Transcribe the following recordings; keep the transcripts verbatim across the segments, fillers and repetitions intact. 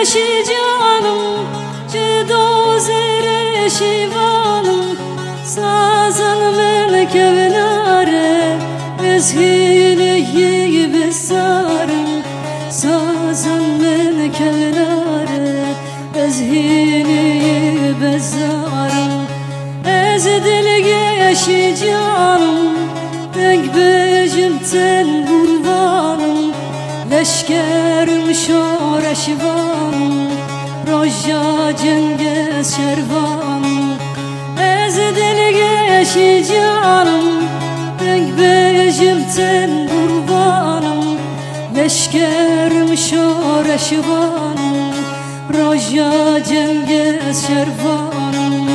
canım Cedo zere şivanım Sazan melkevnare Ezhiliyi besarım Sazan melkevnare Ezhiliyi besarım Ez dilgeşi canım Denk becimten kurbanım Leşkerim şoreşvanım Roja cengiz şervanım Ez dilgeşi canım Denk becimten kurbanım Leşkerim şoreşvanım Roja cengiz şervanım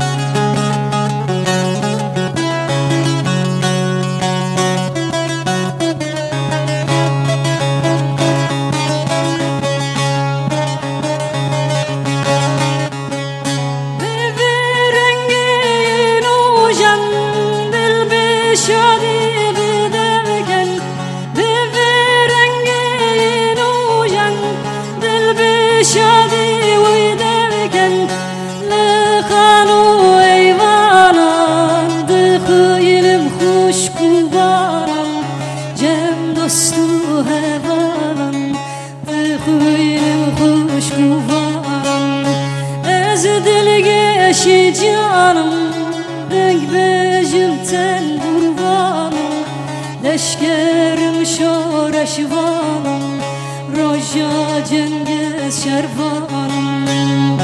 شادي ويدركن لخانو ايوانا دخيل مخوش كوبانا جم دوستو هوانا دخيل مخوش كوبانا از دلگشی جانم دنگ بجمتن قربانم لشکرم شورشوانم روژا cengiz şervanım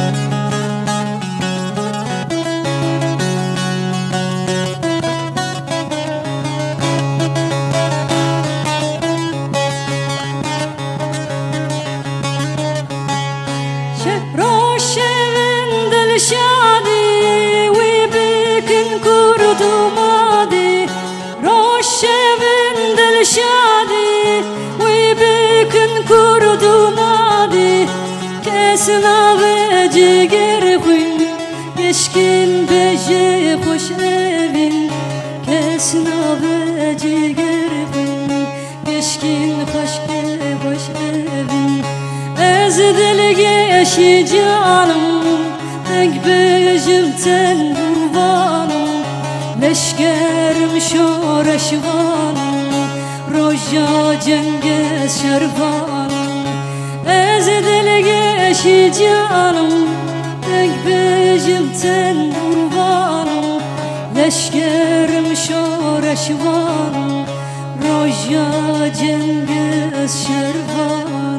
Roşevin dilşadi Ve bikin kurdumadi Roşevin dilşadi Ve bikin kurdumadi Kesna ve ciger kuyun Geçkin beje hoş evin Kesna ve ciger kuyun Geçkin hoşke hoş evin Ez dilgeşi canım Denk becimten kurbanım Leşkerim şoreşvanım Roja cengiz şervanım Ez dilgeşi canım Denk becimten kurbanım Leşkerim şoreşvanım Roja cengiz şervanım